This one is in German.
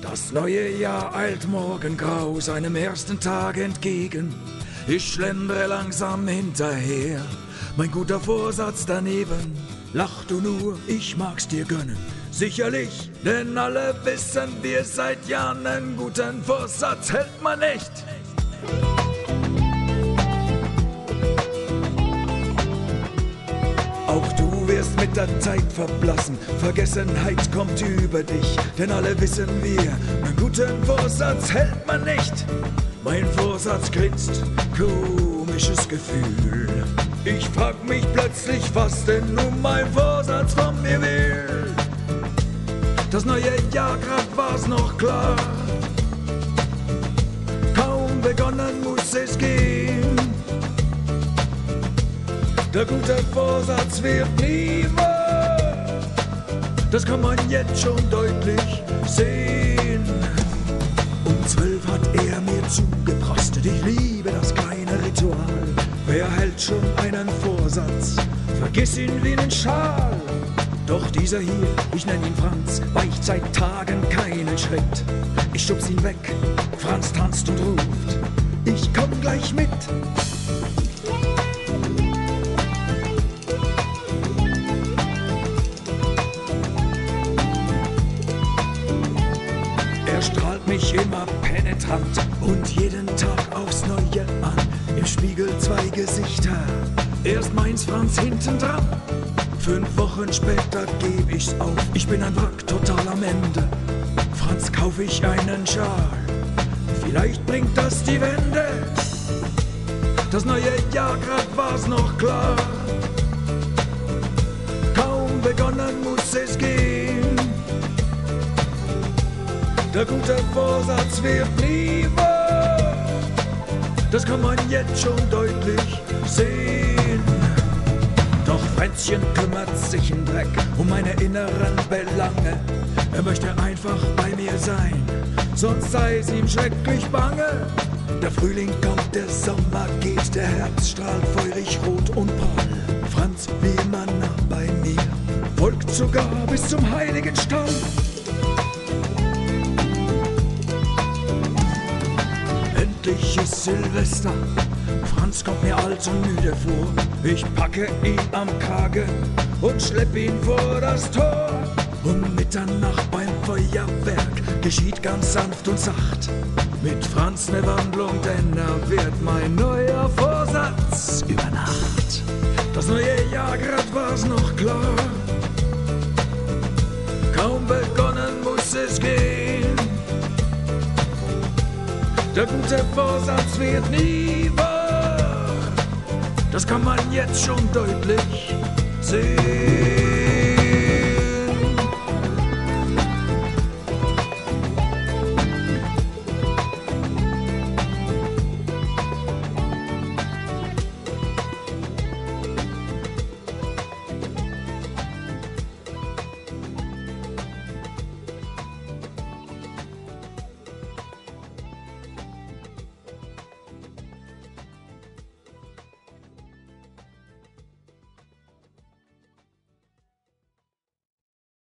Das neue Jahr eilt morgengrau seinem ersten Tag entgegen. Ich schlendere langsam hinterher, mein guter Vorsatz daneben. Lach du nur, ich mag's dir gönnen, sicherlich, denn alle wissen, wir seit Jahren einen guten Vorsatz hält man nicht. Auch du wirst mit der Zeit verblassen, Vergessenheit kommt über dich, denn alle wissen wir, einen guten Vorsatz hält man nicht. Mein Vorsatz grinst, komisches Gefühl. Ich frag mich plötzlich, was denn nun mein Vorsatz von mir will. Das neue Jahr, grad war's noch klar. Kaum begonnen muss es gehen. Der gute Vorsatz wird nie wahr. Das kann man jetzt schon deutlich sehen. Um 12 hat er mir zugeprostet. Ich liebe das kleine Ritual. Wer hält schon einen Vorsatz? Vergiss ihn wie nen Schal. Doch dieser hier, ich nenn ihn Franz, weicht seit Tagen keinen Schritt. Ich schubs ihn weg, Franz tanzt und ruft, ich komm gleich mit. Er strahlt mich immer penetrant und jeden Tag aufs Neue an. Im Spiegel zwei Gesichter, erst meins, Franz hinten dran. 5 Wochen später geb ich's auf, ich bin ein Wrack, total am Ende. Franz, kauf ich einen Schal, vielleicht bringt das die Wende. Das neue Jahr, grad war's noch klar. Kaum begonnen muss es gehen. Der gute Vorsatz wird nie wahr. Das kann man jetzt schon deutlich sehen. Doch Fränzchen kümmert sich ein Dreck um meine inneren Belange. Er möchte einfach bei mir sein, sonst sei es ihm schrecklich bange. Der Frühling kommt, der Sommer geht, der Herbst strahlt feurig rot und prall. Franz wie immer nah bei mir, folgt sogar bis zum heiligen Stall. Endlich ist Silvester, Franz kommt mir alt und müde vor. Ich packe ihn am Kragen und schlepp ihn vor das Tor. Um Mitternacht beim Feuerwerk geschieht ganz sanft und sacht mit Franz ne Wandlung, denn er wird mein neuer Vorsatz über Nacht. Das neue Jahr, grad war's noch klar. Kaum begonnen muss es gehen. Der gute Vorsatz wird nie wahr. Das kann man jetzt schon deutlich sehen.